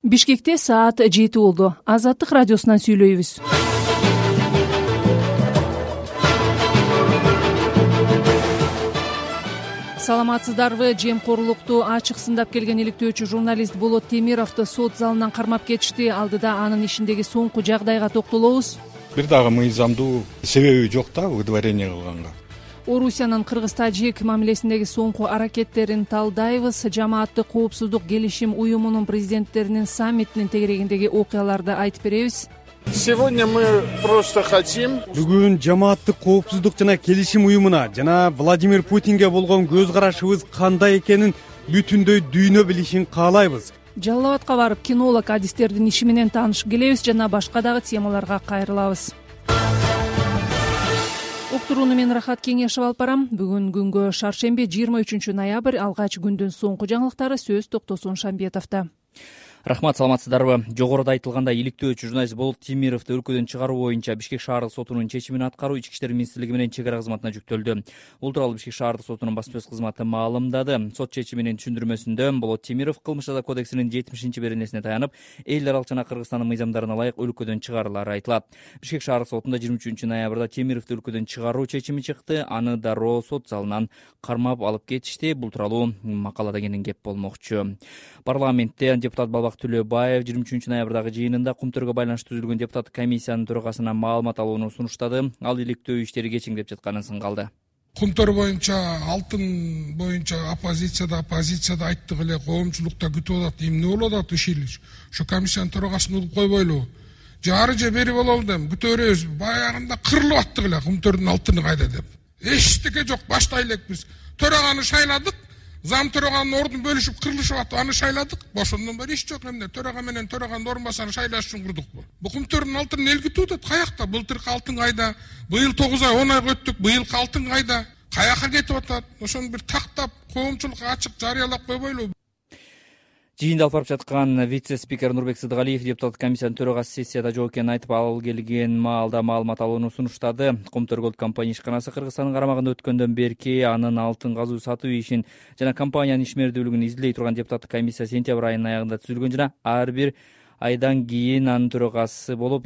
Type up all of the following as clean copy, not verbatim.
Бишкекте саат 7 болду. Азаттык радиосунан сүйлөйбүз. Саламатсыздарбы? Жемкорлукту ачык сындап келген иликтөөчү журналист Болот Темировду сот залынан кармап кетишти. Алдыда анын ишиндеги соңку жагдайга токтолобуз. Бир дагы мыйзамдуу себеби жок да выдворение кылганга. Орусиянын кыргыз-тажик мамилесиндеги соңку аракеттерин талдайбыз. Жамааттык коопсуздук келишим уюмунун президенттеринин саммитинин тегерегиндеги окуяларды айтып беребиз. Сегодня мы просто хотим. Бүгүн жамааттык коопсуздук жана келишим уюмуна жана Владимир Путинге болгон көз карашыбыз кандай экенин бүтүндөй дүйнө билишин каалайбыз. Жалал Абадка барып кинолог адистердин иши менен таанышып келебиз жана башка дагы темаларга кайрылабыз. Уктурууну мен Рахат Кеңешев алып барам. Бүгүн күнгө шаршемби 23 ноябрь алгач күндүн соңку жаңылыктары сөз Токтосун Шамбетовдо. Рахмат, саламатсыздарбы? Жогоруда айтылгандай, иликтөөчү журналист Болот Темировду өлкөдөн чыгаруу боюнча Бишкек шаардык сотунун чечимин аткаруу Ички иштер министрлиги менен чек ара кызматына жүктөлдү. Бул тууралуу Бишкек шаардык сотунун басма сөз кызматы маалымдады. Сот чечиминин түшүндүрмөсүндө Болот Темиров кылмыш жаза кодексинин 70-беренесине таянып, эл аралык жана Кыргызстандын мыйзамдарына ылайык өлкөдөн чыгарылары айтылат. Бишкек шаардык сотунда 23 ноябрда Темировду өлкөдөн чыгаруу чечими чыкты. Аны дароо сот залынан кармап алып кетишти. Бул тууралуу макалада кенен кеп болмокчу. Парламентте депутат Балбак Төлөбаев 23 ноябрдагы жыйынында Кумтөргө байланыштуу түзүлгөн депутаттык комиссиянын төрагасына маалымат алууну сунуштады. Ал иликтөө иштери кечиңдеп жатканын сынгалды. Кумтөр боюнча, алтын боюнча оппозицияда айттык эле, коомчулукта күтүп атат. Эмне болуп атат иш эл? Ошо комиссиянын төрагасын улуп койбойлу. Жары же бери болобу дем. Күтө беребиз. Баягында кырылып аттык эле Кумтөрдүн алтыны кайда деп. Эчтеке жок, баштай элекпиз. Төраганы шайладык. Зам төраганын ордун бөлүшүп кырылышып атып, аны шайладык. Ошондон бери иш жок. Эмне төрага менен төраганын орун басарын шайлаш үчүн курдукпу? Бул Кумтөрдүн алтынын эл күтүп атат. Каякта? Былтыркы алтын кайда? Быйыл 9 ай 10 айга өттүк. Быйылкы алтын кайда? Каяка кетип атат? Ошону бир тактап, коомчулукка ачык жарыялап койбойлу. Жыйында алып барып жаткан вице-спикер Нурбек Сыдыгалиев депутаттык комиссиянын төрагасы сессияда жок экенин айтып, ал келген маалда маалымат алууну сунуштады. Кумтөр Голд компания ишканасы Кыргызстандын карамагында өткөндөн берки анын алтын казуу сатуу ишин жана компаниянын ишмердүүлүгүн издей турган депутаттык комиссия сентябрь айынын аягында түзүлгөн жана бир айдан кийин анын төрагасы болуп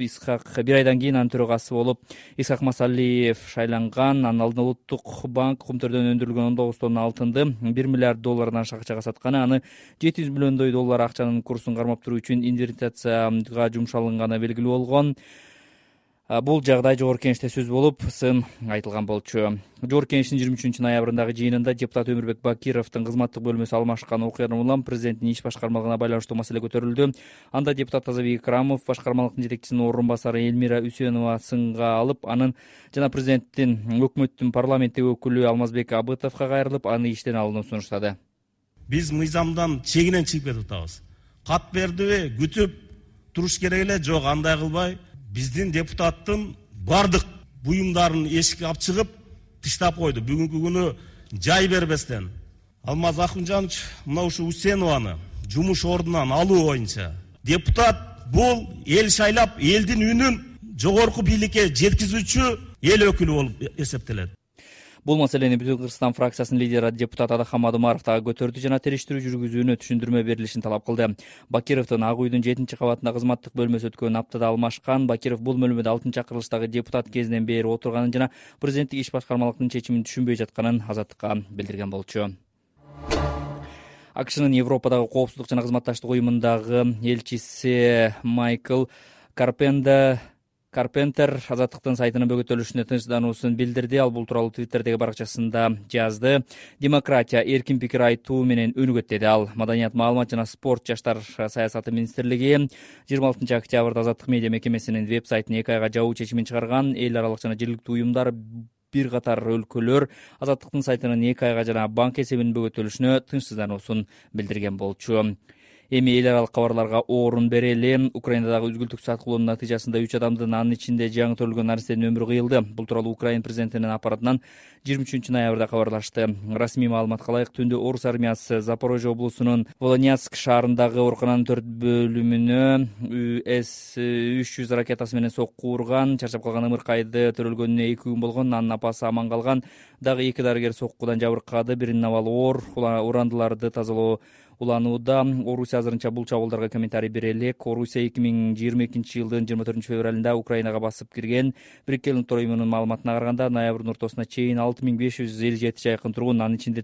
Исхак Масалиев шайланган. Анын алдында Улуттук банк Кумтөрдөн өндүрүлгөн 19 тонна алтынды 1 миллиард доллардан акчага сатканы, аны 700 миллиондой доллар акчанын курсун кармап туруу үчүн инвентаризацияга жумшалынганы белгилүү болгон. Бул жагдай жогорку кеңеште сөз болуп, сын айтылган болчу. Жогорку кеңештин 23 ноябрындагы жыйынында депутат Өмүрбек Бакировдун кызматтык бөлмөсү алмашкан окуядан улам президенттин иш башкармалыгына байланыштуу маселе көтөрүлдү. Анда депутат Тазабек Икрамов, башкармалыктын жетекчисинин орун басары Элмира Үсөнова сынга алып, анын жана президенттин өкмөттүн парламенттеги өкүлү Алмазбек Абытовго кайрылып, аны иштен алууну сунуштады. Биз мыйзамдан чегинен чыгып кетип атабыз. Кат бердиби, күтүп туруш керек эле, жок андай кылбай. Биздин депутаттын бардык буюмдарын эшикке алып чыгып тыштап койду. Бүгүнкү күнү жай бербестен Алмаз Акунжанович мына ушу Үсенованы жумуш ордунан алуу боюнча депутат бул эл шайлап, элдин үнүн жогорку бийликке жеткизүүчү эл өкүлү болуп эсептелет. Бул маселени Бүтүн Кыргызстан фракциясынын лидери депутат Адахам Адымаров дагы көтөрдү жана териштирүү жүргүзүүнү түшүндүрмө берилишин талап кылды. Бакировдун Ак үйдүн 7-кабатында кызматтык бөлмөсү өткөн аптада алмашкан. Бакиров бул бөлмөдө 6-чакырылыштагы депутат кезинен бери отурганын жана президенттик иш башкармалыктын чечимин түшүнбөй жатканын Азаттыкка билдирген болчу. АКШнын Европадагы коопсуздук жана кызматташтык уюмундагы элчиси Майкл Карпентер Азаттыктын сайтынын бөгөтөлүшүнө тынчсыздануусун билдирди. Ал бул тууралуу Твиттердеги баракчасында жазды. Демократия, эркин пикир айтуу менен өнүгөт деди ал. Маданият, маалымат жана спорт жаштар саясаты министрлиги 26 октябрда Азаттык медиа мекемесинин веб-сайтын 2 айга жабуу чечимин чыгарган. Эл аралык жана жергиликтүү уюмдар бир катар өлкөлөр Азаттыктын сайтынын 2 айга жана банк эсебинин бөгөтөлүшүнө тынчсыздануусун билдирген болчу. Эми эл аралык кабарларга орун берели. Украинадагы үзгүлтүк саткылоонун натыйжасында 3 адамдын, анын ичинде жаңы төрөлгөн наристенин өмүрү кыйылды. Бул тууралуу Украин президентинин аппаратынан 23 ноябрда кабарлашты. Расмий маалыматка ылайык, түндө орус армиясы Запорожье облусунун Волонецк шаарындагы оорукананын 4 бөлүмүнө С-300 ракетасы менен сокку урган. Чарчап калган ымыркайды төрөлгөнүнө 2 күн болгон. Анын апасы аман калган. Дагы 2 дарыгер соккудан жабыркады. Биринин абалы оор. Урандыларды тазалоо уланууда. Орусия азырынча бул чабуулдарга комментарий бере элек. Орусия 2022 жылдын 24 февралында Украинага басып кирген. Бириккен Улуттар уюмунун маалыматына караганда ноябрдын ортосуна чейин 6557 жайкын тургун, анын ичинде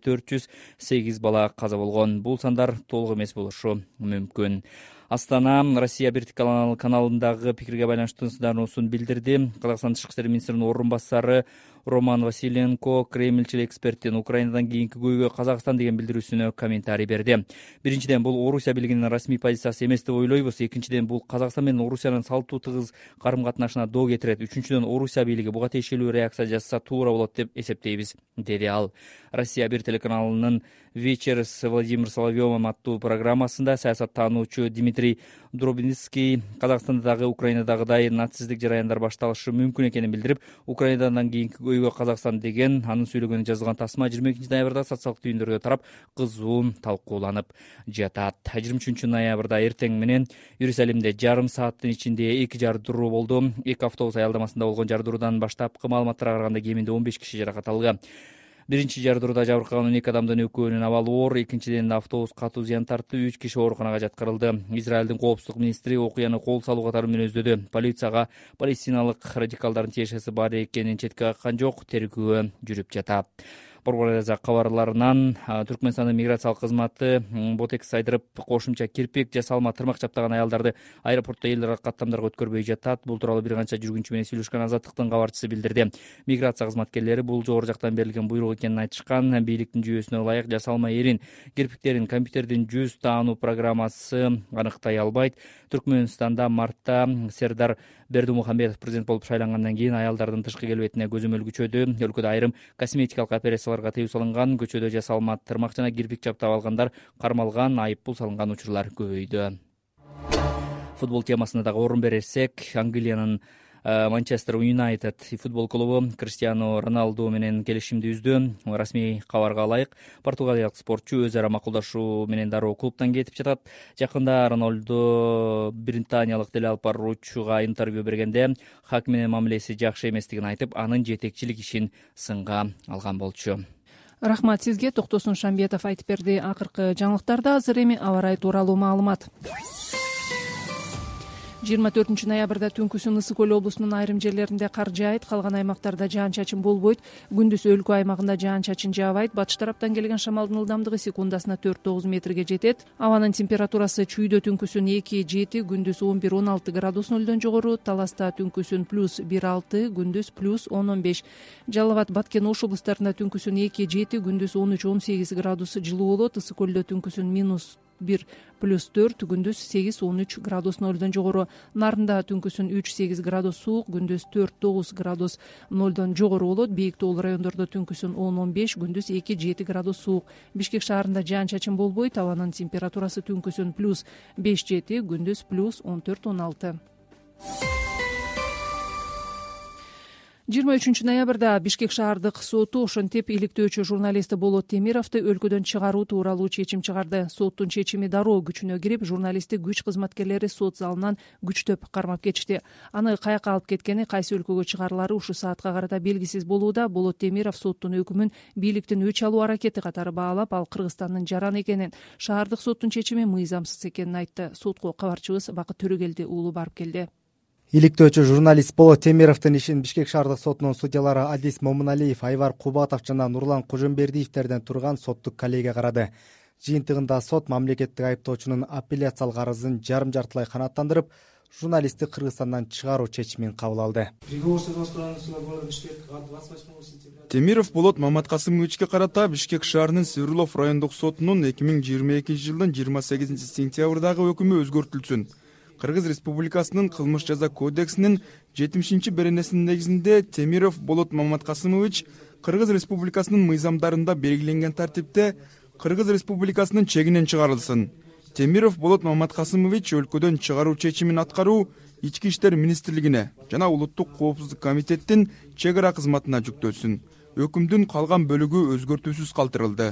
408 бала каза болгон. Бул сандар толук эмес болушу мүмкүн. Астана Россия бир каналындагы пикирге байланыштуу сындануусун билдирди. Казакстан тышкы иштер министринин орун басары Роман Василенко Кремльчил эксперттин Украинадан кийинки көйгөй Казакстан деген билдирүүсүнө комментарий берди. Биринчиден, бул Орусия бийлигинин расмий позициясы эмес деп ойлойбуз. Экинчиден, бул Казакстан менен Орусиянын салттуу тыгыз карым-катнашына доо кетирет. Үчүнчүдөн, Орусия бийлиги буга тиешелүү реакция жасаса туура болот деп эсептейбиз, деди ал. Россия бир телеканалынын «Вечер с Владимиром Соловьевым» аттуу программасында саясаттануучу Дмитрий Дробницкий Казакстанда дагы Украинадагыдай нацисттик жараяндар башталышы мүмкүн экенин билдирип, Украинадан кийинки көйгөй Казакстан деген анын сүйлөгөнү жазылган тасма 22 ноябрда социалдык түйүндөрдө тарап кызуу талкууланып жатат. 23 ноябрда эртең менен Иерусалимде жарым сааттын ичинде 2 жардыруу болду. 2 автобус аялдамасында болгон жардыруудан баштапкы маалыматтарга караганда кеминде 15 киши жаракат алган. Биринчи жардырууда жабыркаган 2 адамдын экөөнүн абалы оор, экинчиден автобус катуу зыян тартты, 3 киши ооруканага жаткырылды. Израилдин коопсуздук министри окуяны кол салуу катары мүнөздөдү. Полицияга палестиналык радикалдардын тиешеси бар экенин четке каккан жок, тергөө жүрүп жатат. Борбор кабарларынан Түркмөнстандын миграциялык кызматы ботекс айдырып кошумча кирпик жасалма тырмак чаптаган аялдарды аэропортто элдер каттамдарга өткөрбөй жатат. Бул тууралуу бир канча жүргүнчү менен сүйлөшкөн Азаттыктын кабарчысы билдирди. Миграция кызматкерлери бул жогору жактан берилген буйрук экенин айтышкан. Бийликтин жүйөсүнө ылайык жасалма эрин кирпиктерин компьютердин жүз таануу программасы аныктай албайт. Түркмөнстанда мартта Сердар Бердумухамбетов президент болуп шайлангандан кийин аялдардын тышкы келбетине көзөмөл күчөдү. Өлкөдө айрым косметикалык операцияларга тыюу салынган, көчөдө жасалма тырмак жана кирпик чаптап алгандар кармалган, айыппул салынган учурлар көбөйдү. Футбол темасына дагы орун берсек, Англиянын Манчестер Юнайтед футбол клубу Криштиану Роналду менен келишимди үздү. Расмий кабарга ылайык, португалиялык спортчу өз ара макулдашуу менен дароо клубтан кетип жатат. Жакында Роналду британиялык теле баруучуга интервью бергенде Хак менен мамилеси жакшы эместигин айтып, анын жетекчилик ишин сынга алган болчу. Рахмат сизге. Токтосун Шамбетов айтып берди. Акыркы жаңылыктарда азыр эми аба ырайы тууралуу маалымат. 24 ноябрда түнкүсүн Ысык Көл облусунун айрым жерлеринде кар жаайт, калган аймактарда жаан-чачын болбойт. Күндүз өлкө аймагында жаан-чачын жаабайт. Батыш тараптан келген шамалдын ылдамдыгы секундасына 4-9 метрге жетет. Абанын температурасы чүйдө түнкүсүн 2-7, күндүз 11-16 градус нөлдөн жогору, Таласта түнкүсүн +1-6, күндүз +10-15. Жалал Абад, Баткен, Ош облустарында түнкүсүн 2-7, күндүз 13-18 градус жылуу болот. Ысык Көлдө түнкүсүн -1+4, күндүз 8-13 градус нөлдөн жогору. Нарында түнкүсүн 3-8 градус суук, күндүз 4-9 градус нөлдөн жогору болот. Бийик тоолуу райондордо түнкүсүн 10-15, күндүз 2-7 градус суук. Бишкек шаарында жаан-чачын болбойт. Абанын температурасы түнкүсүн +5-7, күндүз +14-16. 23 ноябрда Бишкек шаардык соту ошентип иликтөөчү журналисти Болот Темировду өлкөдөн чыгаруу тууралуу чечим чыгарды. Соттун чечими дароо күчүнө кирип, журналистти күч кызматкерлери сот залынан күчтөп кармап кетишти. Аны каяка алып кеткени, кайсы өлкөгө чыгарылары ушул саатка карата белгисиз болууда. Болот Темиров соттун өкүмүн бийликтин өч алуу аракети катары баалап, ал Кыргызстандын жаран экенин, шаардык соттун чечими мыйзамсыз экенин айтты. Сотко кабарчыбыз Бакыт Төрөгелди уулу барып келди. Иликтөөчү журналист Болот Темировдун ишин Бишкек шаардык сотунун судьялары Адис Момуналиев, Айвар Кубатов жана Нурлан Кожомбердиевтерден турган соттук коллегия карады. Жыйынтыгында сот мамлекеттик айыптоочунун апелляциялык арызын жарым-жартылай канааттандырып, журналистти Кыргызстандан чыгаруу чечимин кабыл алды. Темиров Болот Маматкасымовичке карата Бишкек шаарынын Свердлов райондук сотунун 2022 жылдын 28 сентябрдагы өкүмү өзгөртүлсүн. Кыргыз Республикасынын кылмыш жаза кодексинин 70-беренесинин негизинде Темиров Болот Маматкасымович Кыргыз Республикасынын мыйзамдарында белгиленген тартипте Кыргыз Республикасынын чегинен чыгарылсын. Темиров Болот Маматкасымович өлкөдөн чыгаруу чечимин аткаруу Ички иштер министрлигине жана Улуттук коопсуздук комитеттин чек ара кызматына жүктөлсүн. Өкүмдүн калган бөлүгү өзгөртүүсүз калтырылды.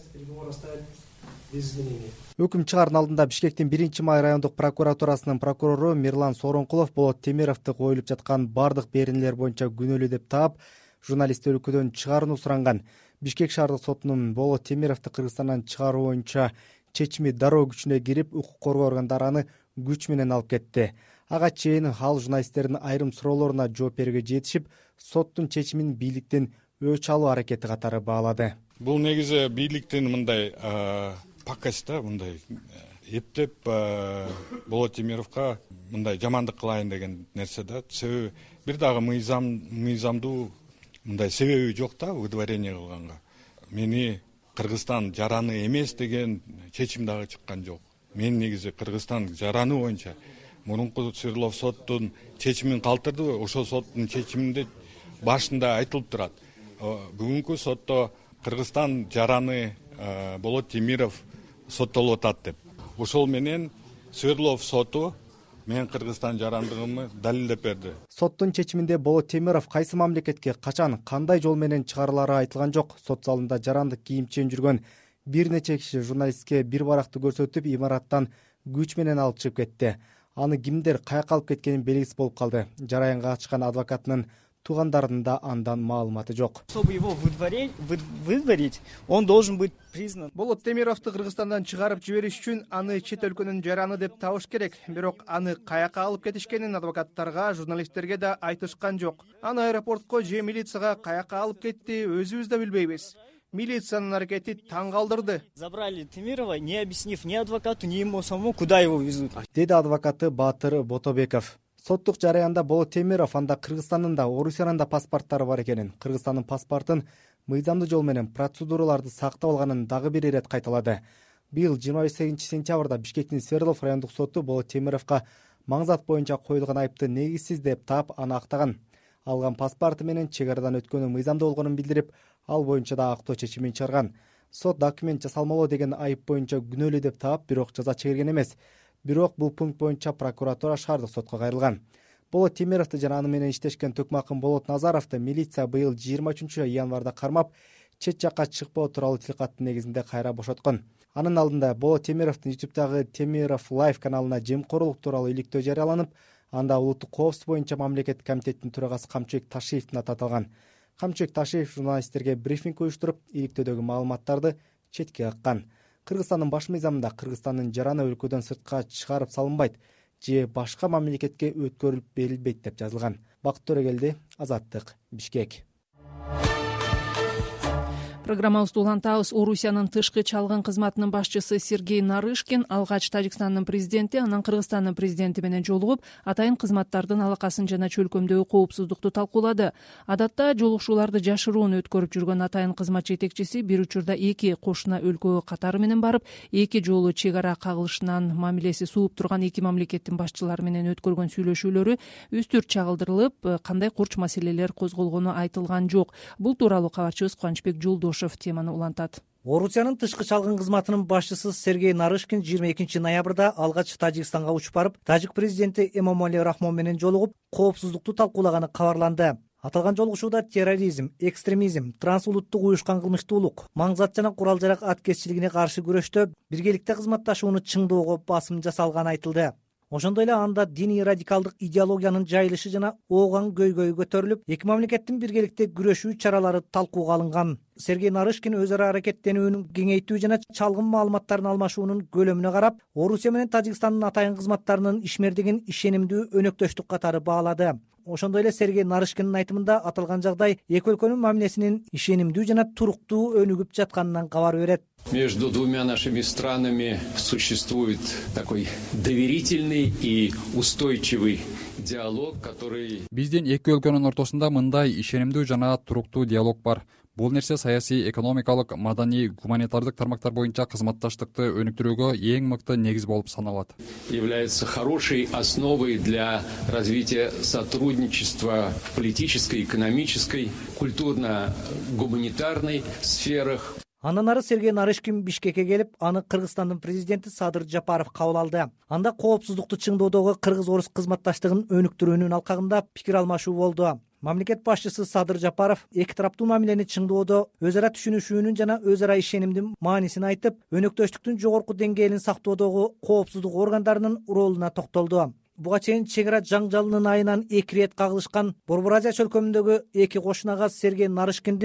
Өкүм чыгаардын алдында Бишкектин 1-май райондук прокуратурасынын прокурору Мирлан Соронкулов Болот Темировду коюлуп жаткан бардык беренелер боюнча күнөөлүү деп таап, журналистти өлкөдөн чыгарууну суранган. Бишкек шаардык сотунун Болот Темировду Кыргызстандан чыгаруу боюнча чечими дароо күчүнө кирип, укук коргоо органдары аны күч менен алып кетти. Ага чейин ал журналисттердин айрым суроолоруна жооп берүүгө жетишип, соттун чечимин бийликтин өч алуу аракети катары баалады. Бул негизи бийликтин мындай пакость да, мындай эптеп Болот Темировго мындай жамандык кылайын деген нерсе да. Себеби бир дагы мыйзамдуу мындай себеби жок да выдворение кылганга. Мени Кыргызстан жараны эмес деген чечим дагы чыккан жок. Мен негизи Кыргызстан жараны боюнча мурунку Свердлов соттун чечимин калтырды. Ошол соттун чечиминде башында айтылып турат. Бүгүнкү сотто Кыргызстан жараны Болот Темиров соттолуп атат деп. Ошол менен Свердлов соту мен Кыргызстан жарандыгымды далилдеп берди. Соттун чечиминде Болот Темиров кайсы мамлекетке качан, кандай жол менен чыгарылары айтылган жок. Сот залында жарандык кийимчен жүргөн бир нече киши журналистке бир баракты көрсөтүп, имараттан күч менен алып чыгып кетти. Аны кимдер каяка алып кеткени белгисиз болуп калды. Жараянга катышкан адвокатынын туугандарынын да андан маалыматы жок. Чтобы его выдворить, он должен быть признан. Болот Темировду Кыргызстандан чыгарып жибериш үчүн аны чет өлкөнүн жараны деп табыш керек. Бирок аны каяка алып кетишкенин адвокаттарга, журналисттерге да айтышкан жок. Аны аэропортко же милицияга каяка алып кетти, өзүбүз да билбейбиз. Милициянын аракети таң калдырды. Забрали Темирова, не объяснив ни адвокату, ни ему самому, куда его везут. Деди адвокаты Баатыр Ботобеков. Соттук жараянда Болот Темиров анда Кыргызстандын да, Орусиянын да паспорттары бар экенин, Кыргызстандын паспортун мыйзамдуу жол менен процедураларды сактап алганын дагы бир ирет кайталады. Быйыл 28-сентябрда Бишкектин Свердлов райондук соту Болот Темировго маңзат боюнча коюлган айыпты негизсиз деп таап, аны актаган. Алган паспорту менен чек арадан өткөнү мыйзамдуу болгонун билдирип, ал боюнча да актоо чечимин чыгарган. Сот документ жасалмалоо деген айып боюнча күнөөлүү деп таап, бирок жаза чегерген эмес. Бирок бул пункт боюнча прокуратура шаардык сотко кайрылган. Болот Темировду жана аны менен иштешкен Төкмакын Болот Назаровду милиция быйыл 23 январда кармап, чет жакка чыкпоо тууралуу тилкаттын негизинде кайра бошоткон. Анын алдында Болот Темировдун YouTube'дагы Темиров Live каналына жемкорлук тууралуу иликтөө жарыяланып, анда улуттук коопсуздук боюнча мамлекеттик комитеттин төрагасы Камчыбек Ташиевдин аты аталган. Камчыбек Ташиев журналисттерге брифинг уюштуруп, иликтөөдөгү маалыматтарды четке каккан. Кыргызстандын баш мыйзамында Кыргызстандын жараны өлкөдөн сыртка чыгарып салынбайт же башка мамлекетке өткөрүлүп берилбейт деп жазылган. Бакыт Төрөгелди, Азаттык, Бишкек. Программабызды улантабыз. Орусиянын тышкы чалгын кызматынын башчысы Сергей Нарышкин алгач Тажикстандын президенти, анан Кыргызстандын президенти менен жолугуп, атайын кызматтардын алакасын жана чөлкөмдөгү коопсуздукту талкуулады. Адатта жолугушууларды жашыруун өткөрүп жүргөн атайын кызмат жетекчиси бир учурда эки кошуна өлкөгө катары менен барып, эки жолу чек ара кагылышынан мамилеси сууп турган эки мамлекеттин башчылары менен өткөргөн сүйлөшүүлөрү үстүрт чагылдырылып, кандай курч маселелер козголгону айтылган жок. Бул тууралуу кабарчыбыз Кубанычбек Жолдошов теманы улантат. Орусиянын тышкы чалгын кызматынын башчысы Сергей Нарышкин 22 ноябрда алгач Тажикстанга учуп барып, Тажик президенти Эмомали Рахмон менен жолугуп, коопсуздукту талкуулаганы кабарланды. Аталган жолугушууда терроризм, экстремизм, трансулуттук уюшкан кылмыштуулук, маңзат жана курал-жарак аткезчилигине каршы күрөштө биргеликте кызматташууну чыңдоого басым жасалганы айтылды. Ошондой эле анда диний радикалдык идеологиянын жайылышы жана ооган көйгөйү көтөрүлүп, эки мамлекеттин биргеликте күрөшүү чаралары талкууга алынган. Сергей Нарышкин өз ара аракеттенүүнүн кеңейтүү жана чалгын маалыматтарын алмашуунун көлөмүнө карап, Орусия менен Тажикстандын атайын кызматтарынын ишмердигин ишенимдүү өнөктөштүк катары баалады. Ошондой эле Сергей Нарышкиндин айтымында аталган жагдай эки өлкөнүн мамилесинин ишенимдүү жана туруктуу өнүгүп жатканынан кабар берет. Между двумя нашими странами существует такой доверительный и устойчивый диалог, который... Биздин эки өлкөнүн ортосунда мындай ишенимдүү жана туруктуу диалог бар. Бул нерсе саясий, экономикалык, маданий, гуманитардык тармактар боюнча кызматташтыкты өнүктүрүүгө эң мыкты негиз болуп саналат. Является хорошей основой для развития сотрудничества в политической, экономической, культурно-гуманитарной сферах. Андан ары Сергей Нарышкин Бишкекке келип, аны Кыргызстандын президенти Садыр Жапаров кабыл алды. Анда коопсуздукту чыңдоодогу кыргыз-орус кызматташтыгын өнүктүрүүнүн алкагында пикир алмашуу болду. Мамлекет башчысы Садыр Жапаров эки тараптуу мамилени чыңдоодо өз ара түшүнүшүүнүн жана өз ара ишенимдин маанисин айтып, өнөктөштүктүн жогорку деңгээлин сактоодогу коопсуздук органдарынын ролуна токтолду. Буга чейин чек ара жаңжалынын айынан 2 рет кагылышкан Борбор Азия чөлкөмүндөгү эки кошунага Сергей Нарышкиндин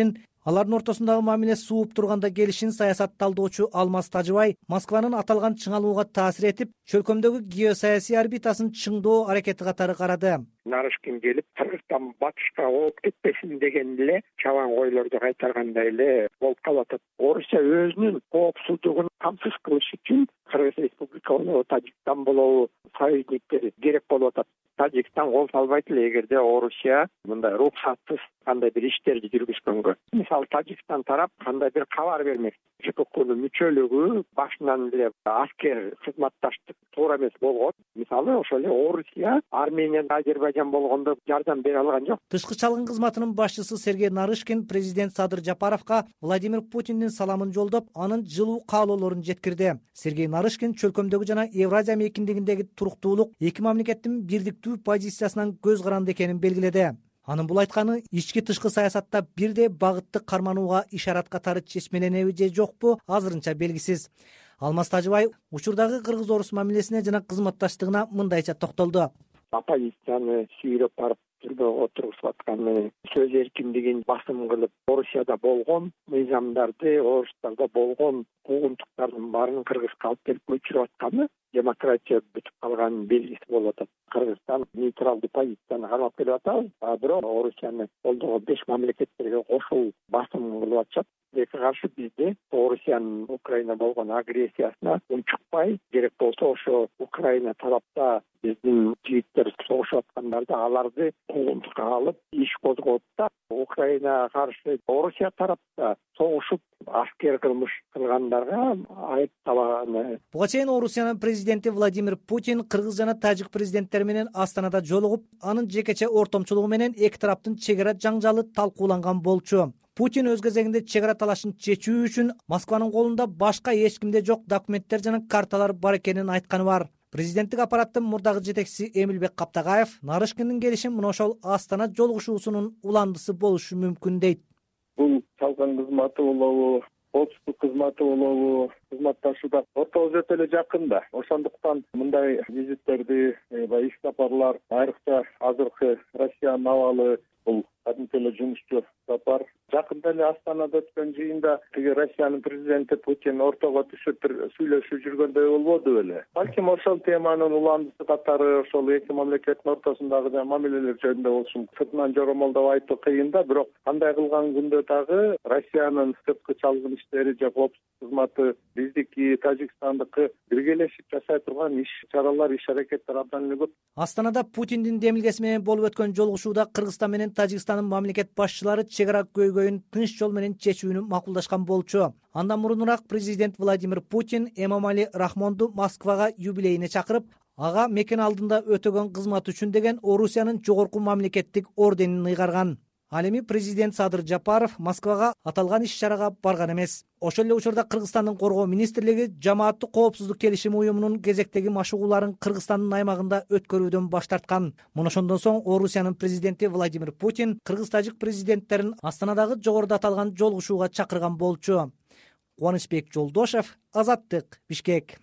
Алардын ортосундагы мамиле сууп турганда келишин саясат талдоочу Алмаз Тажыбай Москванын аталган чыңалууга таасир этип, чөлкөмдөгү геосаясий орбитасын чыңдоо аракети катары карады. Нарышкин келип, Кыргызстан батышка ооп кетпесин деген эле чабан койлорду кайтаргандай эле болуп калат. Орусия өзүнүн коопсуздугун камсыз кылыш үчүн Кыргыз Республика болобу, Тажикстан болобу, союзниктери керек болуп атат. Тажикстан кол салбайт эле эгерде Орусия мындай рухсатсыз кандай бир иштерди жүргүзгөнгө. Мисалы Тажикстан тарап кандай бир кабар бермек. ЖККнын мүчөлүгү башынан эле аскер кызматташтык туура эмес болгон. Мисалы ошол эле Орусия Армения, Азербайжан болгондо жардам бере алган жок. Тышкы чалгын кызматынын башчысы Сергей Нарышкин президент Садыр Жапаровго Владимир Путиндин саламын жолдоп, анын жылуу каалоолорун жеткирди. Сергей Нарышкин чөлкөмдөгү жана Евразия мейкиндигиндеги туруктуулук эки мамлекеттин бирдиктүү позициясынан көз каранды экенин белгиледи. Анын бул айтканы ички тышкы саясатта бирдей багытты карманууга ишарат катары чечмеленеби же жокпу азырынча белгисиз. Алмаз Тажыбай учурдагы кыргыз-орус мамилесине жана кызматташтыгына мындайча токтолду. Оппозицияны сүйрөп барып түрмөгө отургузуп атканы, сөз эркиндигин басым кылып, Орусияда болгон мыйзамдарды, Орустарда болгон куугунтуктардын баарын Кыргызга алып келип көчүрүп атканы демократия бүтүп калганын белгиси болуп атат. Кыргызстан нейтралдуу позицияны кармап келип атабыз, бирок Орусияны колдогон 5 мамлекеттерге кошул басым кылып атышат. Эки каршы бизде Орусиянын Украина болгон агрессиясына унчукпай, керек болсо ошо Украина тарапта биздин жигиттер согушуп аткандарды аларды куугунтукка алып иш козгоп да, Украинага каршы Орусия тарапта согушуп аскер кылмыш кылгандарга айып табаны. Буга чейин Орусиянын президенти Владимир Путин кыргыз жана тажик президенттери менен Астанада жолугуп, анын жекече ортомчулугу менен эки тараптын чек ара жаңжалы талкууланган болчу. Путин өз кезегинде чек ара талашын чечүү үчүн Москванын колунда башка эч кимде жок документтер жана карталар бар экенин айтканы бар. Президенттик аппараттын мурдагы жетекчиси Эмилбек Каптагаев Нарышкиндин келишин мына ошол Астана жолугушуусунун уландысы болушу мүмкүн дейт. Бул чалган кызматы болобу, коопсуздук кызматы болобу, кызматташууда ортобуз өтө эле жакын да. Ошондуктан мындай визиттерди, иш сапарлар, айрыкча азыркы Россиянын абалы бул кадимки эле жумушчу сапар. Жакында эле Астанада өткөн жыйында Россиянын президенти Путин ортого түшүп бир сүйлөшүп жүргөндөй болбоду беле. Балким ошол теманын уландысы катары ошол эки мамлекеттин ортосундагы мамилелер жөнүндө болушун сыртынан жоромолдоп айтуу кыйын да, бирок андай кылган күндө дагы Россиянын сырткы чалгын иштери же коопсуздук кызматы биздики, Тажикстандыкы биргелешип жашай турган иш чаралар, иш аракеттер абдан эле көп. Астанада Путиндин демилгеси менен болуп өткөн жолугушууда Кыргызстан менен Тажикстандын мамлекет башчылары чек ара көйгөйүн тынч жол менен чечүүнү макулдашкан болчу. Андан мурунураак президент Владимир Путин Эмомали Рахмонду Москвага юбилейине чакырып, ага мекен алдында өтөгөн кызмат үчүн деген Орусиянын жогорку мамлекеттик орденин ыйгарган. Ал эми президент Садыр Жапаров Москвага аталган иш-чарага барган эмес. Ошол эле учурда Кыргызстандын коргоо министрлиги жамааттык коопсуздук келишими уюмунун кезектеги машыгууларын Кыргызстандын аймагында өткөрүүдөн баш тарткан. Мына ошондон соң Орусиянын президенти Владимир Путин кыргыз-тажик президенттерин Астанадагы жогоруда аталган жолугушууга чакырган болчу. Кубанычбек Жолдошев, Азаттык, Бишкек.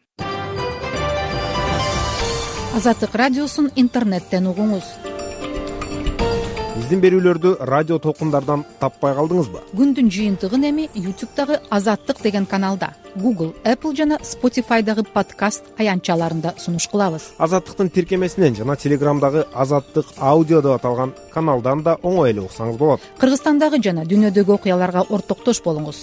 Азаттык радиосун интернеттен угуңуз. Биздин берүүлөрдү радио толкундардан таппай калдыңызбы? Күндүн жыйынтыгын эми YouTube'дагы Азаттык деген каналда, Google, Apple жана Spotify'дагы подкаст аянтчаларында сунуш кылабыз. Азаттыктын тиркемесинен жана Telegram'дагы Азаттык аудио деп аталган каналдан да оңой эле уксаңыз болот. Кыргызстандагы жана дүйнөдөгү окуяларга ортоктош болуңуз.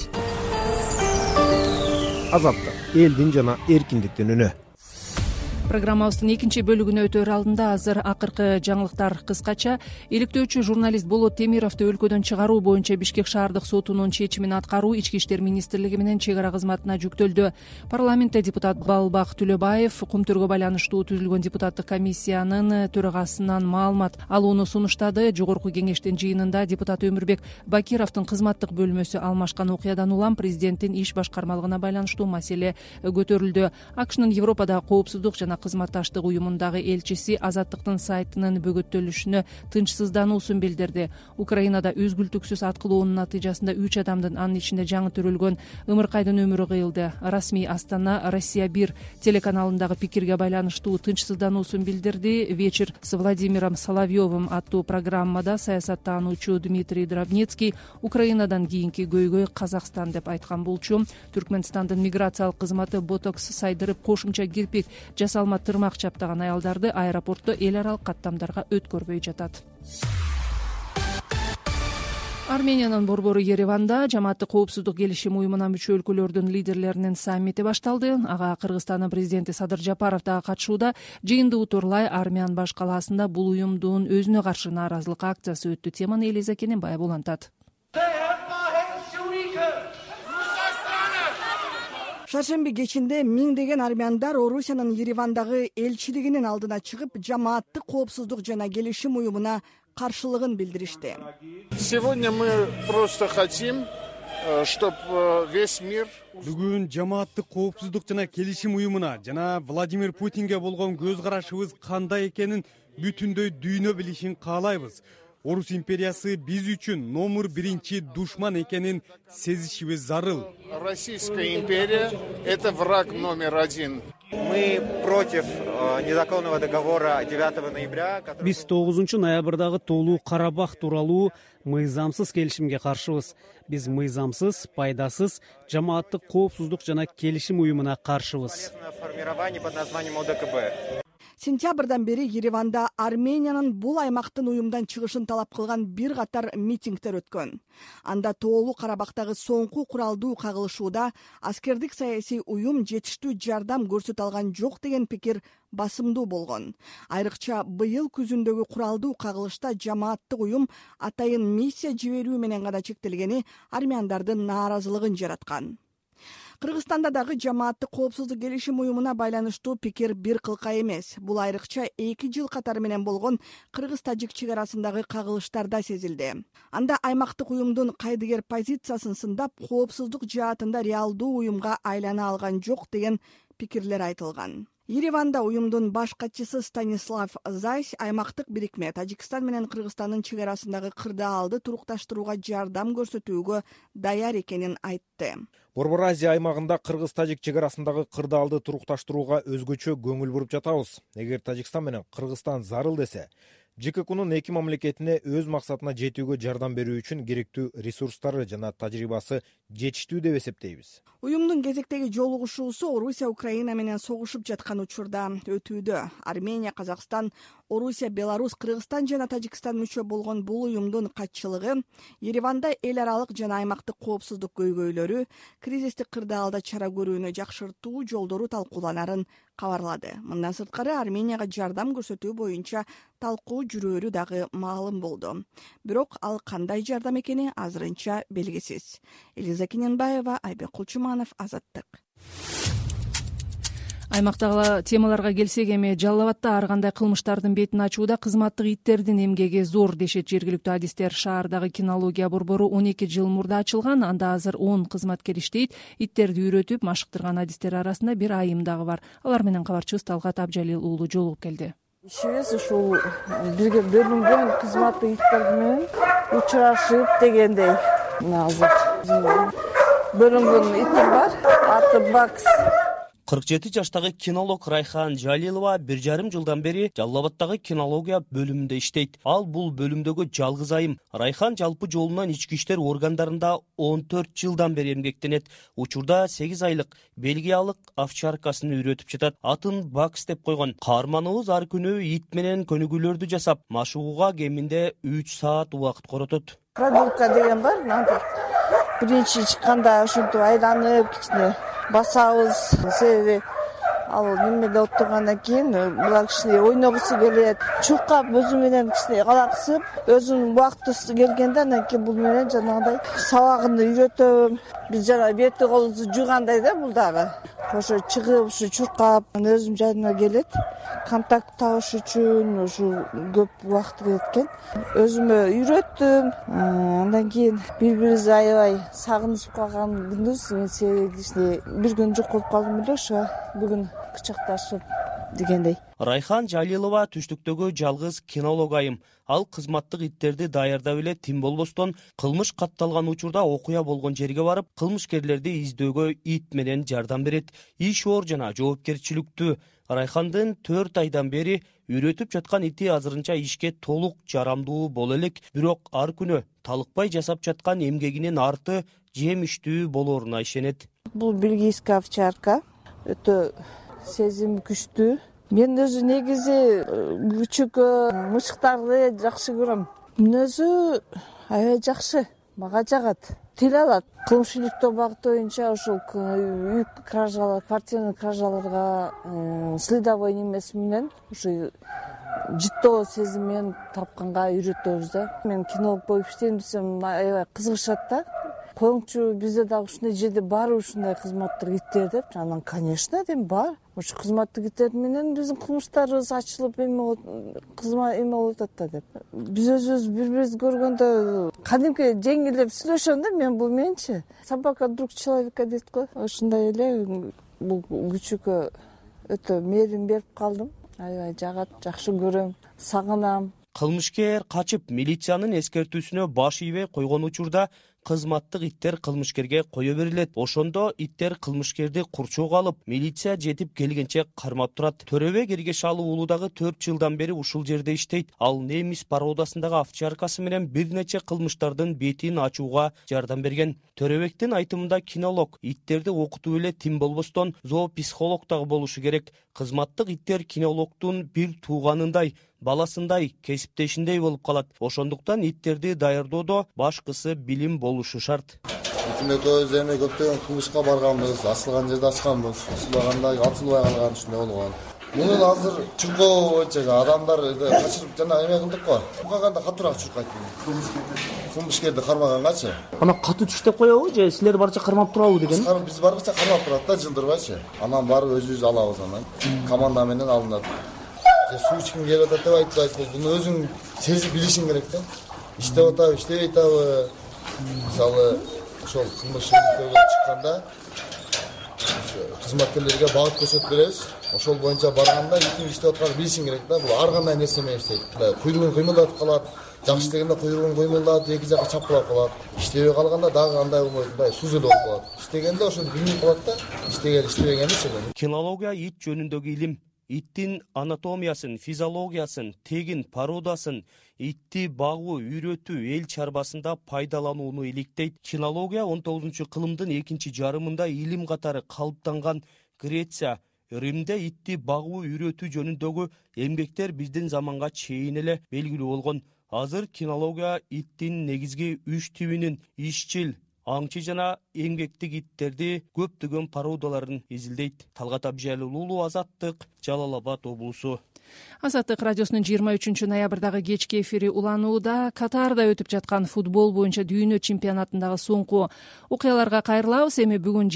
Азаттык, элдин жана эркиндиктин үнү. Программабыздын экинчи бөлүгүнө өтөр алдында азыр акыркы жаңылыктар кыскача. Иликтөөчү журналист Болот Темировду өлкөдөн чыгаруу боюнча Бишкек шаардык сотунун чечимин аткаруу Ички иштер министрлиги менен чек ара кызматына жүктөлдү. Парламентте депутат Балбак Түлөбаев Кумтөргө байланыштуу түзүлгөн депутаттык комиссиянын төрагасынан маалымат алууну сунуштады. Жогорку кеңештин жыйынында депутат Өмүрбек Бакировдун кызматтык бөлмөсү алмашкан окуядан улам президенттин иш башкармалыгына байланыштуу маселе көтөрүлдү. АКШнын Европада коопсуздук жана жана кызматташтык уюмундагы элчиси Азаттыктын сайтынын бөгөттөлүшүнө тынчсыздануусун билдирди. Украинада үзгүлтүксүз ат кылуунун натыйжасында 3 адамдын, анын ичинде жаңы төрөлгөн Ымыркайдын өмүрү кыйылды. Расмий Астана Россия 1 телеканалындагы пикирге байланыштуу тынчсыздануусун билдирди. Вечер с Владимиром Соловьевым аттуу программада саясаттануучу Дмитрий Дробницкий Украинадан кийинки көйгөй Казакстан деп айткан болчу. Түркмөнстандын миграциялык кызматы ботокс сайдырып кошумча кирпик жасалма тырмак чаптаган аялдарды аэропортто эл аралык каттамдарга өткөрбөй жатат. Армениянын борбору Ереванда жамааттык коопсуздук келишим уюмуна мүчө өлкөлөрдүн лидерлеринин саммити башталды. Ага Кыргызстандын президенти Садыр Жапаров дагы катышууда. Жыйынды утурлай Армян баш калаасында бул уюмдун өзүнө каршы нааразылык акциясы өттү. Теманы Элиза Кененбаева улантат. Шаршемби кечинде миңдеген армяндар Орусиянын Еревандагы элчилигинин алдына чыгып, жамааттык коопсуздук жана келишим уюмуна каршылыгын билдиришти. Сегодня мы просто хотим, чтобы весь мир... Бүгүн жамааттык коопсуздук жана келишим уюмуна жана Владимир Путинге болгон көз карашыбыз кандай экенин бүтүндөй дүйнө билишин каалайбыз. Орус империясы биз үчүн номер 1 душман экенин сезишибиз зарыл. Российская империя – это враг номер 1. Мы против незаконного договора 9 ноября. Биз 9 ноябрдагы Тоолуу Карабах тууралуу мыйзамсыз келишимге каршыбыз. Биз мыйзамсыз, пайдасыз жамааттык коопсуздук жана келишим уюмуна каршыбыз. Формирование под названием ОДКБ. Сентябрдан бери Ереванда Армениянын бул аймактын уюмдан чыгышын талап кылган бир катар митингдер өткөн. Анда Тоолуу Карабактагы соңку куралдуу кагылышууда аскердик саясий уюм жетиштүү жардам көрсөтө алган жок деген пикир басымдуу болгон. Айрыкча быйыл күзүндөгү куралдуу кагылышта жамааттык уюм атайын миссия жиберүү менен гана чектелгени армяндардын нааразылыгын жараткан. Кыргызстанда дагы жамааттык коопсуздук келишим уюмуна байланыштуу пикир бир кылка эмес. Бул айрыкча 2 жыл катары менен болгон кыргыз-тажик чек арасындагы кагылыштарда сезилди. Анда аймактык уюмдун кайдыгер позициясын сындап, коопсуздук жаатында реалдуу уюмга айлана алган жок деген пикирлер айтылган. Ереванда уюмдун баш катчысы Станислав Зайс аймактык бирикме Тажикстан менен Кыргызстандын чек арасындагы кырдаалды турукташтырууга жардам көрсөтүүгө даяр экенин айтты. Борбор Азия аймагында Кыргыз-Тажик чек арасындагы кырдаалды турукташтырууга өзгөчө көңүл буруп жатабыз. Эгер Тажикстан менен Кыргызстан зарыл десе, ЖККнун эки мамлекетине өз максатына жетүүгө жардам берүү үчүн керектүү ресурстары жана тажрыйбасы жетиштүү деп эсептейбиз. Уюмдун кезектеги жолугушуусу Орусия Украина менен согушуп жаткан учурда өтүүдө. Армения, Казакстан, Орусия, Беларусь, Кыргызстан жана Тажикстан мүчө болгон бул уюмдун катчылыгы Ереванда эл аралык жана аймактык коопсуздук көйгөйлөрү, кризистик кырдаалда чара көрүүнү жакшыртуу жолдору талкууланарын кабарлады. Мындан сырткары Арменияга жардам көрсөтүү боюнча талкуу жүрөөрү дагы маалым болду. Бирок ал кандай жардам экени азырынча белгисиз. Элиза Кененбаева, Айбек Кулчуманов, Азаттык. Аймактагы темаларга келсек, эми Жалал Абадда ар кандай кылмыштардын бетин ачууда кызматтык иттердин эмгеги зор дешет жергиликтүү адистер. Шаардагы кинология борбору 12 жыл мурда ачылган. Анда азыр 10 кызматкер иштейт. Иттерди үйрөтүп машыктырган адистер арасында бир айым дагы бар. Алар менен кабарчыбыз Талгат Абжалил уулу жолугуп келди. Ишибиз ушул бирге бөлүнгөн кызматтык иттер менен учурашып дегендей. Азыр бөлүнгөн иттер бар. Аты Бакс. 47 жаштагы кинолог Райхан Жалилова 1,5 жылдан бери Жалал Абаддагы кинология бөлүмүндө иштейт. Ал бул бөлүмдөгү жалгыз айым. Райхан жалпы жолунан ички иштер органдарында 14 жылдан бери эмгектенет. Учурда 8 айлык бельгиялык овчаркасын үйрөтүп жатат. Атын Бакс деп койгон. Каарманыбыз ар күнү ит менен көнүгүүлөрдү жасап, машыгууга кеминде 3 саат убакыт коротот. Прогулка деген бар. Биринчи чыкканда ушинтип айланып кичине басабыз. Себеби ал немеде отургандан кийин була кичине ойногусу келет. Чуркап өзү менен кичине калаксып, өзүнүн убактысы келгенде анан кийин бул менен жанагындай сабагын үйрөтөм. Биз жана бети колубузду жуугандай да бул дагы. Ошо чыгып ушу чуркап өзүм жанына келет. Контакт табыш үчүн ушу көп убакыт кетет экен. Өзүмө үйрөттүм. Андан кийин бири-бирибизди аябай сагынышып калган күнүбүз. Мен себеби кичине бир күн жок болуп калдым эле, ошо бүгүн кучакташып дегендей. Райхан Жалилова түштүктөгү жалгыз кинолог айым. Ал кызматтык иттерди даярдап эле тим болбостон кылмыш катталган учурда окуя болгон жерге барып, кылмышкерлерди издөөгө ит менен жардам берет. Иш оор жана жоопкерчиликтүү. Райхандын 4 айдан бери үйрөтүп жаткан ити азырынча ишке толук жарамдуу боло элек, бирок ар күнү талыкпай жасап жаткан эмгегинин арты жемиштүү болоруна ишенет. Бул бельгийская овчарка, өтө сезим күчтүү. Мен өзү негизи күчүккө мышыктарды жакшы көрөм. Мүнөзү аябай жакшы, мага жагат. Тил алат. Коомчулуктуу багыт боюнча ушул үй кражалар, квартирный кражаларга следовой немеси менен ушу жыттоо сезим менен тапканга үйрөтөбүз да. Мен кинолог болуп иштейм десем аябай кызыгышат да. Коңчу бизде дагы ушундай жерде бар ушундай кызматтык иттер деп. Анан конечно дейм бар. Ушу кызматтык иттер менен биздин кылмыштарыбыз ачылып эме болуп атат да деп. Биз өзүбүз бири-бирибизди көргөндө кадимки жеңилдеп сүйлөшөм да, мен бул менчи. Собака друг человека дейт го. Ошондой эле бул күчүккө өтө мээрим берип калдым. Аябай жагат, жакшы көрөм, сагынам. Кылмышкер качып милициянын эскертүүсүнө баш ийбей койгон учурда кызматтык иттер кылмышкерге кое берилет. Ошондо иттер кылмышкерди курчоого алып, милиция жетип келгенче кармап турат. Төрөбек Эргешалы уулу дагы 4 жылдан бери ушул жерде иштейт. Ал немис породасындагы овчаркасы менен бир нече кылмыштардын бетин ачууга жардам берген. Төрөбектин айтымында кинолог иттерди окутуп эле тим болбостон зоопсихолог дагы болушу керек. Кызматтык иттер кинологдун бир тууганындай, баласындай, кесиптешиндей болуп калат. Ошондуктан иттерди даярдоодо башкысы билим болушу шарт. Экөөбүз эми көптөгөн кылмышка барганбыз, асылган жерде ачканбыз, асылбаганда ачылбай калган ушундай болгон. Мунун азыр чуркоо боюнча адамдар качырып жана эме кылдык го. Чуркаганда катуураак чуркайт. Кылмышкерди кармагангачы. Анан катуу түштөп коебу же силер барча кармап турабы деген? Биз барча кармап турат да, жылдырбайчы. Анан барып өзүбүз алабыз анан. Команда менен алынат. Суу ичким келип атат деп айтпайт. Буну өзүң сезип билишиң керек да. Иштеп атабы, иштебей атабы. Мисалы, ошол кылмыштарга чыкканда кызматкерлерге багыт көрсөтүп беребиз. Ошол боюнча барганда итин иштеп атканын билишиң керек да. Бул ар кандай нерсе менен иштейт. Куйругун кыймылдатып калат. Жакшы дегенде куйругун кыймылдатып, эки жака чапкылап калат. Иштебей калганда дагы андай болмойт, сузулуп болуп калат. Иштегенде ошону билип калат да. Иштебеген эмес. Кинология ит жөнүндөгү илим. Иттин анатомиясын, физиологиясын, тегин, породасын, итти багуу, үйрөтүү, эл чарбасында пайдаланууну иликтейт. Кинология 19-кылымдын экинчи жарымында илим катары калыптанган. Греция, Римде итти багуу, үйрөтүү жөнүндөгү эмгектер биздин заманга чейин эле белгилүү болгон. Азыр кинология иттин негизги 3 тибинин ишчил, аңчы жана эмгектик иттерди көптөгөн породаларын изилдейт. Талгат Абжалилуулу, Азаттык, Жалал Абад облусу. Азаттык радиосунун 23-ноябрдагы кечки эфири уланууда. Катарда өтүп жаткан футбол боюнча дүйнө чемпионатындагы соңку окуяларга кайрылабыз. Эми бүгүн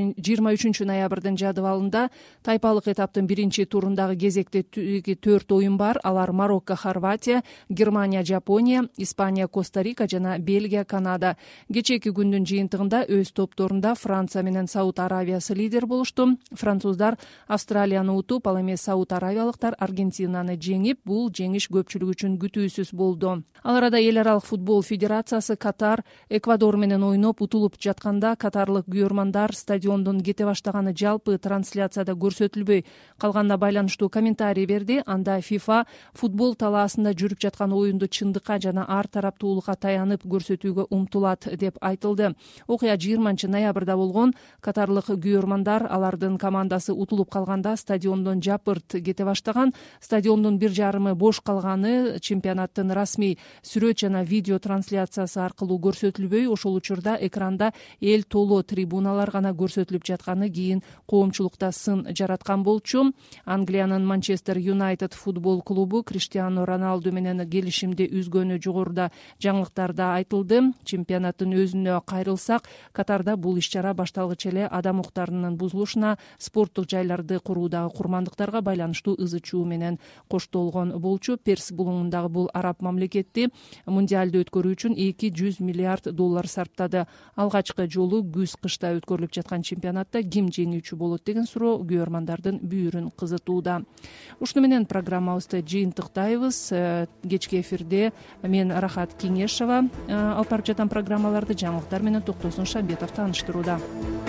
23-ноябрдын жадыбалында тайпалык этаптын биринчи турундагы кезектеги 4 оюн бар. Алар Марокко, Хорватия, Германия, Жапония, Испания, Коста-Рика жана Бельгия, Канада. Кечээки күндүн жыйынтыгында өз топторунда Франция менен Сауд Аравиясы лидер болушту. Француздар Австралияны утуп, ал эми Сауд Аравиялыктар Аргентинаны жеңип, бул жеңиш көпчүлүк үчүн күтүүсүз болду. Ал арада эл аралык футбол федерациясы Катар Эквадор менен ойноп утулуп жатканда катарлык күйөрмандар стадиондон кете баштаганы жалпы трансляцияда көрсөтүлбөй калганына байланыштуу комментарий берди. Анда ФИФА футбол талаасында жүрүп жаткан оюнду чындыкка жана ар тараптуулукка таянып көрсөтүүгө умтулат деп айтылды. Окуя 20-ноябрда болгон. Катарлык күйөрмандар алардын командасы утулуп калганда стадиондон жапырт кете баштаган. Стадиондун бир жарымы бош калганы чемпионаттын расмий сүрөт жана видео трансляциясы аркылуу көрсөтүлбөй, ошол учурда экранда эл толо трибуналар гана көрсөтүлүп жатканы кийин коомчулукта сын жараткан болчу. Англиянын Манчестер Юнайтед футбол клубу Криштиану Роналду менен келишимди үзгөнү жогоруда жаңылыктарда айтылды. Чемпионаттын өзүнө кайрылсак, Катар катарда бул иш чара башталгыч эле адам укуктарынын бузулушуна, спорттук жайларды куруудагы курмандыктарга байланыштуу ызы чуу менен коштолгон болчу. Перс булуңундагы бул араб мамлекети мундиалды өткөрүү үчүн $200 миллиард сарптады. Алгачкы жолу күз-кышта өткөрүлүп жаткан чемпионатта ким жеңүүчү болот деген суроо көрөрмандардын бүйүрүн кызытууда. Ушуну менен программабызды жыйынтыктайбыз. Кечки эфирде мен Рахат Кеңешова алып барып жаткан программаларды жаңылыктар менен Токтосун Шамбетов тааныштырууда.